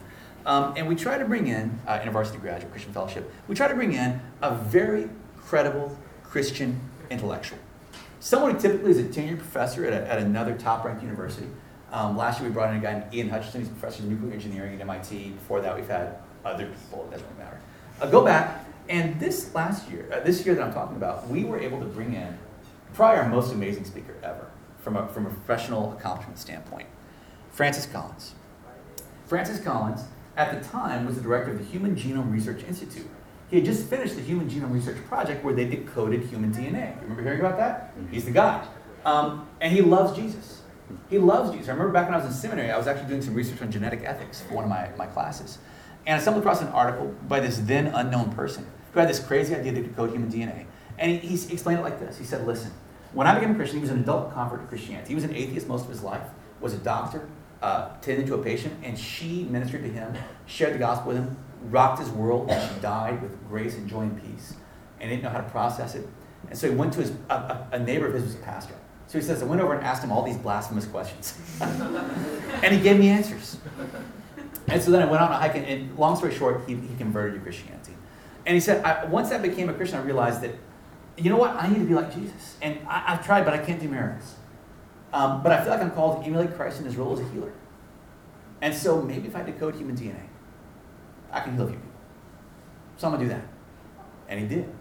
And we try to bring in InterVarsity Graduate Christian Fellowship. We try to bring in a very credible Christian intellectual. Someone who typically is a tenured professor at another top-ranked university. Last year we brought in a guy named Ian Hutchinson. He's a professor of nuclear engineering at MIT. Before that we've had other people. It doesn't really matter. Go back, and this year that I'm talking about, we were able to bring in probably our most amazing speaker ever from a professional accomplishment standpoint, Francis Collins. Francis Collins, at the time, was the director of the Human Genome Research Institute. He had just finished the Human Genome Research Project where they decoded human DNA. You remember hearing about that? He's the guy. And he loves Jesus. He loves Jesus. I remember back when I was in seminary, I was actually doing some research on genetic ethics for one of my classes. And I stumbled across an article by this then unknown person who had this crazy idea to decode human DNA. And he explained it like this. He said, listen, when I became a Christian, he was an adult convert to Christianity. He was an atheist most of his life, was a doctor, tended to a patient, and she ministered to him, shared the gospel with him, rocked his world, and she died with grace and joy and peace, and didn't know how to process it. And so he went to a neighbor of his who was a pastor. So he says, I went over and asked him all these blasphemous questions. And he gave me answers. And so then I went on a hike, and long story short, he converted to Christianity. And he said, once I became a Christian, I realized that, you know what, I need to be like Jesus. And I've tried, but I can't do miracles. But I feel like I'm called to emulate Christ in his role as a healer. And so maybe if I decode human DNA, I can heal people. So I'm going to do that. And he did.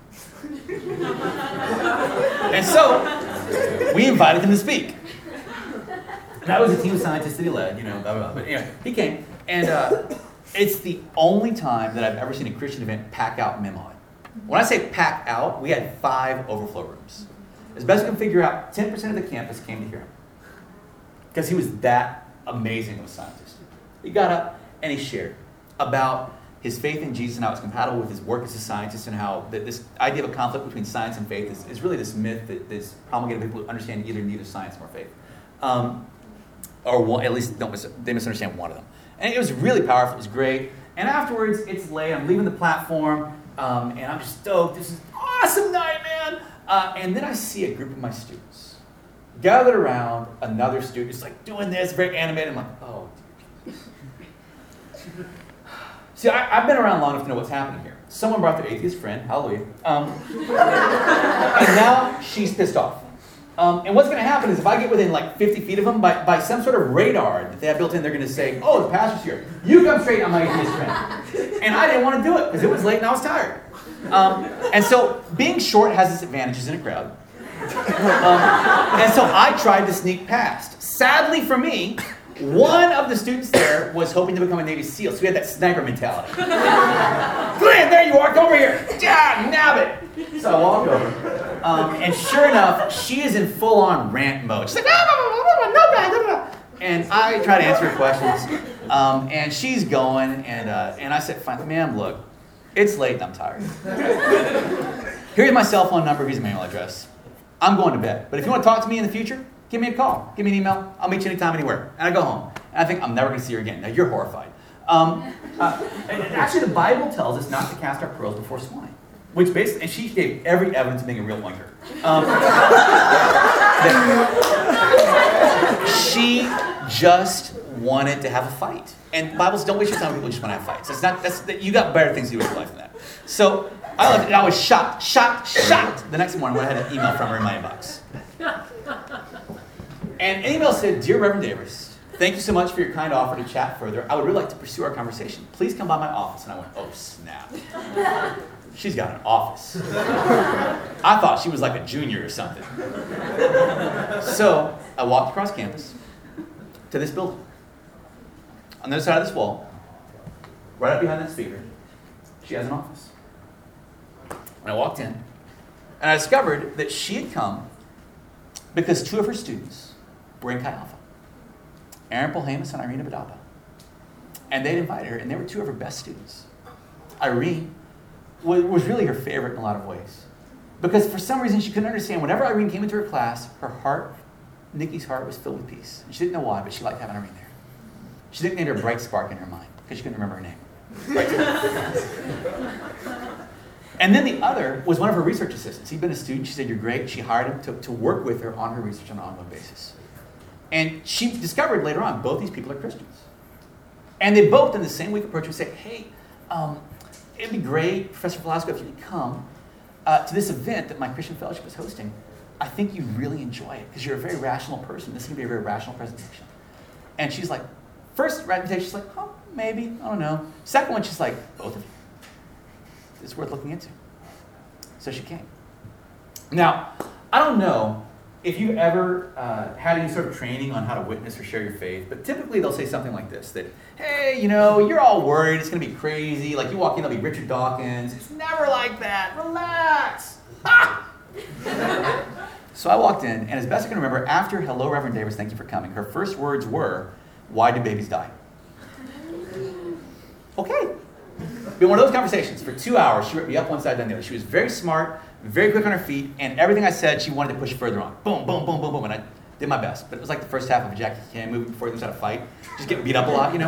And so we invited him to speak. And that was a team of scientists that he led, blah, blah, blah. But anyway, he came. And it's the only time that I've ever seen a Christian event pack out Memon. When I say pack out, we had 5 overflow rooms. As best we can figure out, 10% of the campus came to hear him. Because he was that amazing of a scientist. He got up and he shared about his faith in Jesus and how it's compatible with his work as a scientist, and how this idea of a conflict between science and faith is really this myth that is promulgated by people who understand neither science nor faith. Or at least they misunderstand one of them. And it was really powerful. It was great. And afterwards, it's late. I'm leaving the platform, and I'm just stoked. This is an awesome night, man. And then I see a group of my students gathered around another student, just like doing this, very animated. I'm like, oh, dude. See, I've been around long enough to know what's happening here. Someone brought their atheist friend, hallelujah, and now she's pissed off. And what's going to happen is if I get within like 50 feet of them, by some sort of radar that they have built in, they're going to say, oh, the pastor's here. You come straight on my atheist friend. And I didn't want to do it because it was late and I was tired. And so being short has its advantages in a crowd. And so I tried to sneak past. Sadly for me, one of the students there was hoping to become a Navy SEAL, so we had that sniper mentality. Glenn, there you are, come over here. Yeah, nab it. So I walk over, and sure enough, she is in full-on rant mode. She's like, no. And I try to answer her questions, and she's going, and I said, fine, ma'am, look, it's late and I'm tired. Here's my cell phone number, here's my email address. I'm going to bed, but if you want to talk to me in the future, give me a call, give me an email, I'll meet you anytime, anywhere. And I go home, and I think I'm never going to see her again. Now, you're horrified. Actually, the Bible tells us not to cast our pearls before swine, which basically, and she gave every evidence of being a real wanker. She just wanted to have a fight. And Bibles don't waste your time with people who just want to have fights. You got better things to do with your life than that. So I left it, and I was shocked. The next morning when I had an email from her in my inbox. And an email said, Dear Reverend Davis, thank you so much for your kind offer to chat further. I would really like to pursue our conversation. Please come by my office. And I went, oh, snap. She's got an office. I thought she was like a junior or something. So I walked across campus to this building. On the other side of this wall, right up behind that speaker, she has an office. And I walked in, and I discovered that she had come because 2 of her students were in Chi Alpha, Aaron Polhamus and Irina Badaba. And they'd invited her, and they were 2 of her best students. Irene was really her favorite in a lot of ways. Because for some reason she couldn't understand, whenever Irene came into her class, her heart, Nikki's heart, was filled with peace. And she didn't know why, but she liked having Irene there. She nicknamed her Bright Spark in her mind, because she couldn't remember her name. Bright Spark. And then the other was one of her research assistants. He'd been a student. She said, you're great. She hired him to work with her on her research on an ongoing basis. And she discovered later on, both these people are Christians. And they both, in the same week, approach me and say, hey, it'd be great, Professor Velasco, if you could come to this event that my Christian Fellowship is hosting. I think you'd really enjoy it because you're a very rational person. This is going to be a very rational presentation. And she's like, first invitation, she's like, oh, maybe, I don't know. Second one, she's like, both of you. It's worth looking into. So she came. Now, I don't know if you've ever had any sort of training on how to witness or share your faith, but typically they'll say something like this, that, hey, you're all worried, it's going to be crazy, like you walk in, there'll be Richard Dawkins, it's never like that, relax. Ah! So I walked in, and as best I can remember, after hello, Reverend Davis, thank you for coming, her first words were, why do babies die? Okay. Been one of those conversations for 2 hours. She ripped me up one side, then the other. She was very smart, very quick on her feet, and everything I said, she wanted to push further on. Boom, boom, boom, boom, boom, and I did my best. But it was like the first half of a Jackie Chan movie before he learns how to fight. Just getting beat up a lot,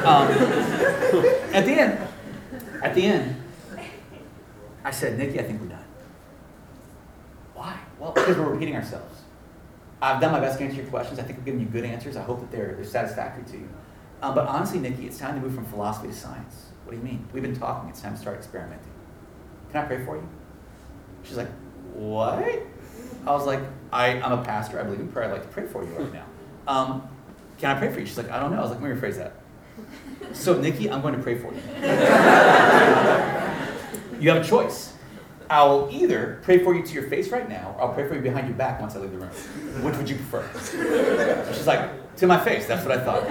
At the end, I said, Nikki, I think we're done. Why? Well, because we're repeating ourselves. I've done my best to answer your questions. I think I've given you good answers. I hope that they're satisfactory to you. But honestly, Nikki, it's time to move from philosophy to science. What do you mean? We've been talking. It's time to start experimenting. Can I pray for you? She's like, what? I was like, I'm a pastor. I believe in prayer. I'd like to pray for you right now. Can I pray for you? She's like, I don't know. I was like, let me rephrase that. So, Nikki, I'm going to pray for you. You have a choice. I'll either pray for you to your face right now, or I'll pray for you behind your back once I leave the room. Which would you prefer? She's like, to my face. That's what I thought.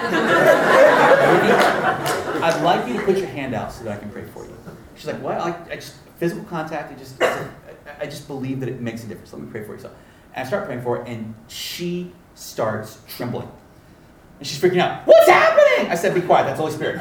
I'd like you to put your hand out so that I can pray for you. She's like, what? I just physical contact. I just believe that it makes a difference. Let me pray for you. So, and I start praying for her, and she starts trembling. And she's freaking out. What's happening? I said, be quiet. That's the Holy Spirit.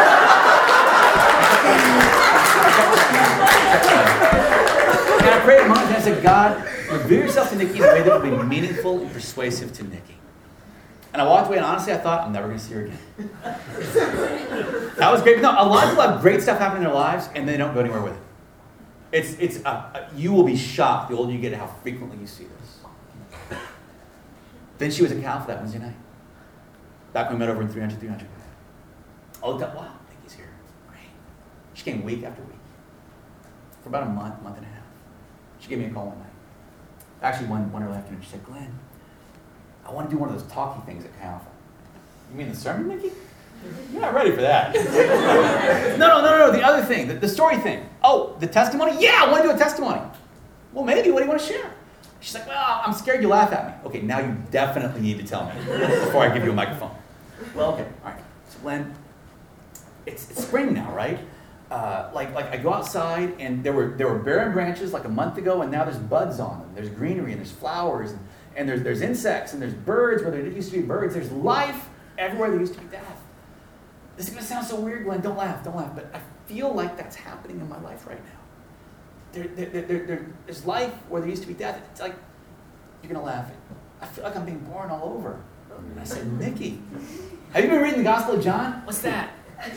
And I prayed a moment, and I said, God, reveal yourself to Nikki in a way that will be meaningful and persuasive to Nikki. And I walked away, and honestly, I thought, I'm never going to see her again. That was great. No, a lot of people have great stuff happen in their lives, and they don't go anywhere with it. You will be shocked the older you get at how frequently you see this. Then she was at Cal for that Wednesday night. Back when we met over in 300. I looked up, wow, Nikki's here. Great. She came week after week. For about a month and a half. She gave me a call one night. Actually, one early afternoon, she said, Glenn, I want to do one of those talky things at Cal. You mean the sermon, Nikki? You're not ready for that. No, the other thing, the story thing. Oh, the testimony? Yeah, I want to do a testimony. Well, maybe, what do you want to share? She's like, well, I'm scared you laugh at me. Okay, now you definitely need to tell me before I give you a microphone. Well, okay, all right. So Glenn, it's spring now, right? Like I go outside and there were barren branches like a month ago, and now there's buds on them. There's greenery and there's flowers and there's insects and there's birds where there used to be birds. There's life everywhere there used to be death. This is gonna sound so weird, Glenn. Don't laugh. But I feel like that's happening in my life right now. There's life where there used to be death. It's like you're gonna laugh. I feel like I'm being born all over. And I said, Nikki, have you been reading the Gospel of John? What's that?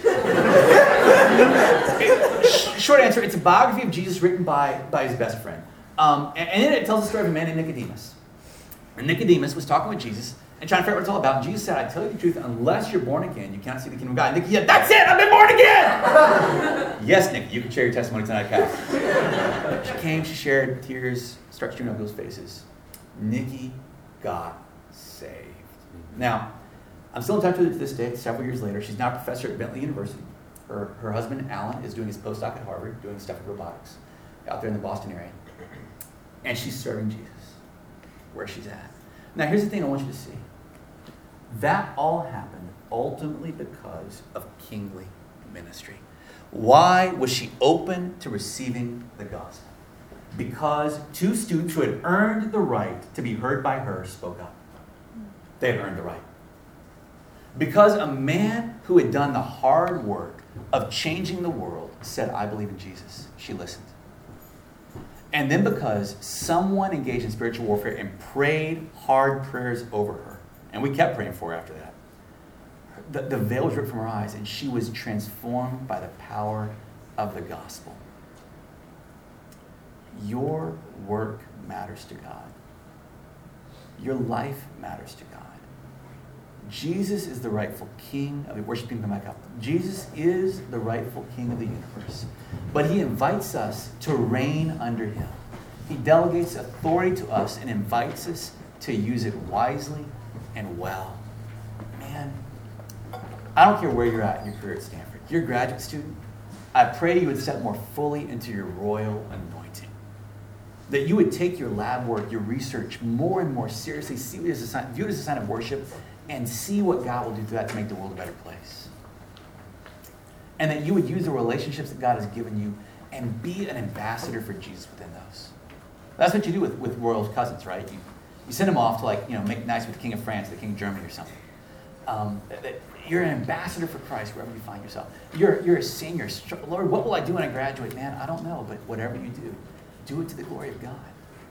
Short answer, it's a biography of Jesus written by his best friend. And in it tells the story of a man named Nicodemus. And Nicodemus was talking with Jesus and trying to figure out what it's all about. And Jesus said, I tell you the truth, unless you're born again, you cannot see the kingdom of God. And Nicky said, that's it, I've been born again! Yes, Nicky, you can share your testimony tonight, Cass. She came, she shared, tears start streaming up those faces. Nicky got saved. Now, I'm still in touch with her to this day, several years later. She's now a professor at Bentley University. Her husband, Alan, is doing his postdoc at Harvard, doing stuff with robotics out there in the Boston area. And she's serving Jesus where she's at. Now, here's the thing I want you to see. That all happened ultimately because of kingly ministry. Why was she open to receiving the gospel? Because two students who had earned the right to be heard by her spoke up. They had earned the right. Because a man who had done the hard work of changing the world said, I believe in Jesus, she listened. And then because someone engaged in spiritual warfare and prayed hard prayers over her, and we kept praying for her after that, the veil was ripped from her eyes, and she was transformed by the power of the gospel. Your work matters to God. Your life matters to God. Jesus is the rightful king of the worship team. Come back up. Jesus is the rightful king of the universe. But he invites us to reign under him. He delegates authority to us and invites us to use it wisely and well. Man, I don't care where you're at in your career at Stanford. You're a graduate student. I pray you would step more fully into your royal anointing. That you would take your lab work, your research more and more seriously, view it as a sign of worship, and see what God will do through that to make the world a better place. And that you would use the relationships that God has given you and be an ambassador for Jesus within those. That's what you do with royal cousins, right? You send them off to make nice with the King of France, the King of Germany or something. You're an ambassador for Christ wherever you find yourself. You're a senior. Lord, what will I do when I graduate? Man, I don't know, but whatever you do it to the glory of God.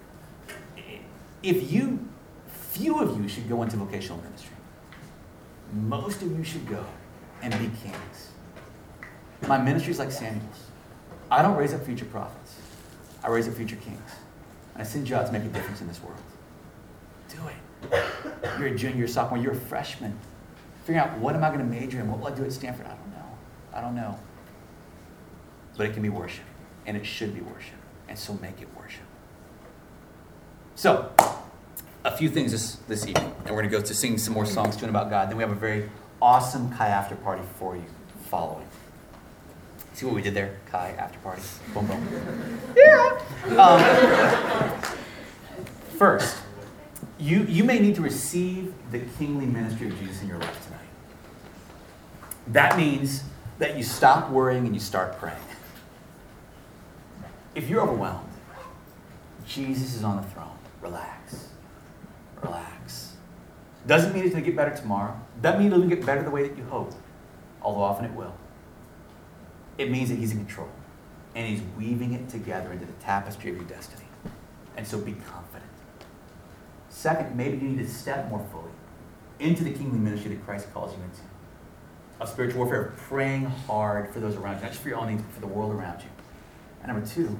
Few of you should go into vocational ministry. Most of you should go and be kings. My ministry is like Samuel's. I don't raise up future prophets. I raise up future kings. And I send you out to make a difference in this world. Do it. You're a junior, sophomore, you're a freshman. Figuring out what am I going to major in? What will I do at Stanford? I don't know. But it can be worship. And it should be worship. And so make it worship. So, a few things this evening. And we're going to go to sing some more songs to and about God. Then we have a very awesome Kai after party for you following. See what we did there? Kai after party. Boom, boom. Yeah. First, you may need to receive the kingly ministry of Jesus in your life tonight. That means that you stop worrying and you start praying. If you're overwhelmed, Jesus is on the throne. Relax. Relax. Doesn't mean it's going to get better tomorrow. Doesn't mean it'll get better the way that you hope, although often it will. It means that he's in control, and he's weaving it together into the tapestry of your destiny. And so be confident. Second, maybe you need to step more fully into the kingly ministry that Christ calls you into. Of spiritual warfare, of praying hard for those around you, not just for your own needs, but for the world around you. And number two,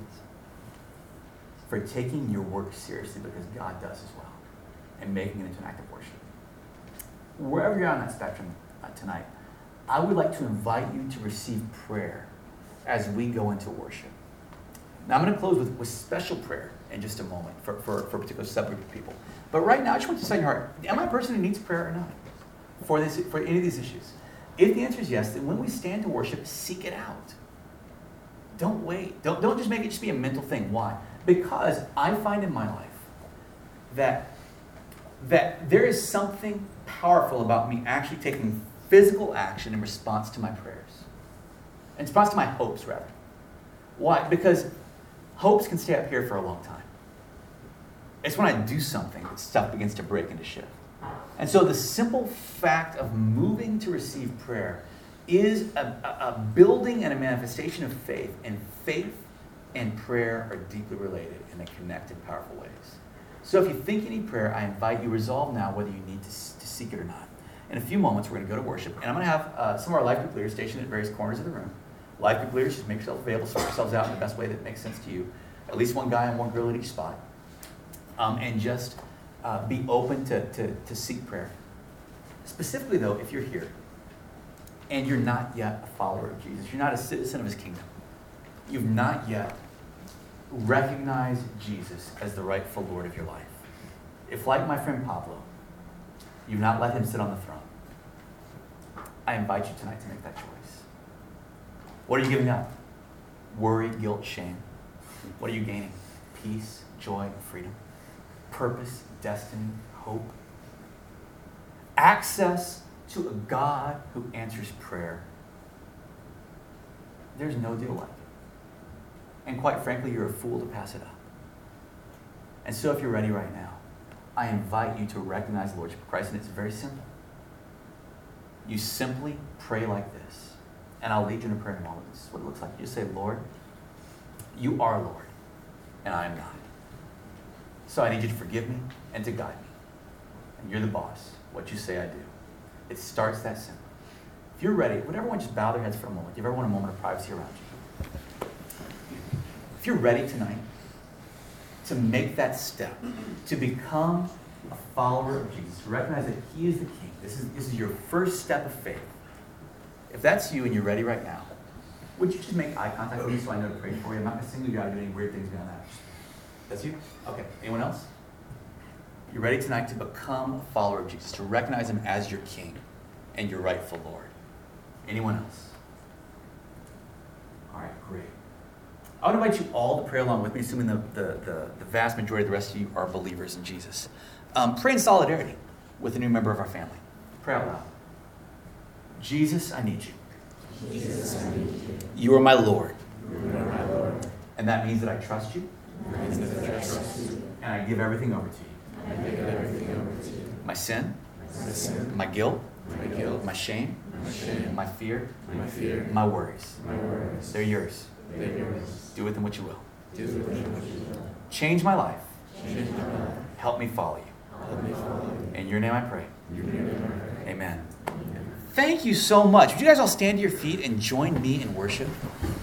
for taking your work seriously because God does as well, and making it into an act of worship. Wherever you're on that spectrum tonight, I would like to invite you to receive prayer as we go into worship. Now, I'm going to close with special prayer in just a moment for a particular subgroup of people. But right now, I just want you to say in your heart, am I a person who needs prayer or not for any of these issues? If the answer is yes, then when we stand to worship, seek it out. Don't wait. Don't just make it just be a mental thing. Why? Because I find in my life that there is something powerful about me actually taking physical action in response to my prayers. In response to my hopes, rather. Why? Because hopes can stay up here for a long time. It's when I do something that stuff begins to break into shift. And so the simple fact of moving to receive prayer is a building and a manifestation of faith. And faith and prayer are deeply related and they connect in powerful ways. So if you think you need prayer, I invite you to resolve now whether you need to seek it or not. In a few moments, we're going to go to worship. And I'm going to have some of our life group leaders stationed at various corners of the room. Life group leaders, just make yourselves available, sort yourselves out in the best way that makes sense to you. At least one guy and one girl at each spot. And just be open to seek prayer. Specifically, though, if you're here and you're not yet a follower of Jesus, you're not a citizen of his kingdom, you've not yet recognized Jesus as the rightful Lord of your life. If, like my friend Pablo, you've not let him sit on the throne, I invite you tonight to make that choice. What are you giving up? Worry, guilt, shame. What are you gaining? Peace, joy, freedom. Purpose, destiny, hope. Access to a God who answers prayer. There's no deal like it. And quite frankly, you're a fool to pass it up. And so if you're ready right now, I invite you to recognize the Lordship of Christ, and it's very simple. You simply pray like this, and I'll lead you in a prayer in a moment. This is what it looks like. You just say, Lord, you are Lord, and I am not. So I need you to forgive me and to guide me. And you're the boss. What you say, I do. It starts that simple. If you're ready, would everyone just bow their heads for a moment? Do you ever want a moment of privacy around you? If you're ready tonight to make that step, to become a follower of Jesus, to recognize that he is the king. This is your first step of faith. If that's you and you're ready right now, would you just make eye contact with me so I know to pray for you? I'm not going to single you out or do any weird things beyond that. That's you? Okay. Anyone else? You're ready tonight to become a follower of Jesus, to recognize him as your king and your rightful Lord. Anyone else? All right, great. I would invite you all to pray along with me, assuming the vast majority of the rest of you are believers in Jesus. Pray in solidarity with a new member of our family. Pray out loud. Jesus, I need you. Jesus, I need you. You are my Lord. You are my Lord. And that means that I trust you. That means that I trust you. And I give everything over to you. And I give everything over to you. My sin, My sin, my guilt, my guilt, my shame, my shame, my fear, my fear, my worries. my worries. They're yours. They're yours. Do with them what you will. Do with them what you will. Change my life. Change my life. Help me follow you. Help me follow you. In your name I pray. In your name I pray. Amen. Thank you so much. Would you guys all stand to your feet and join me in worship?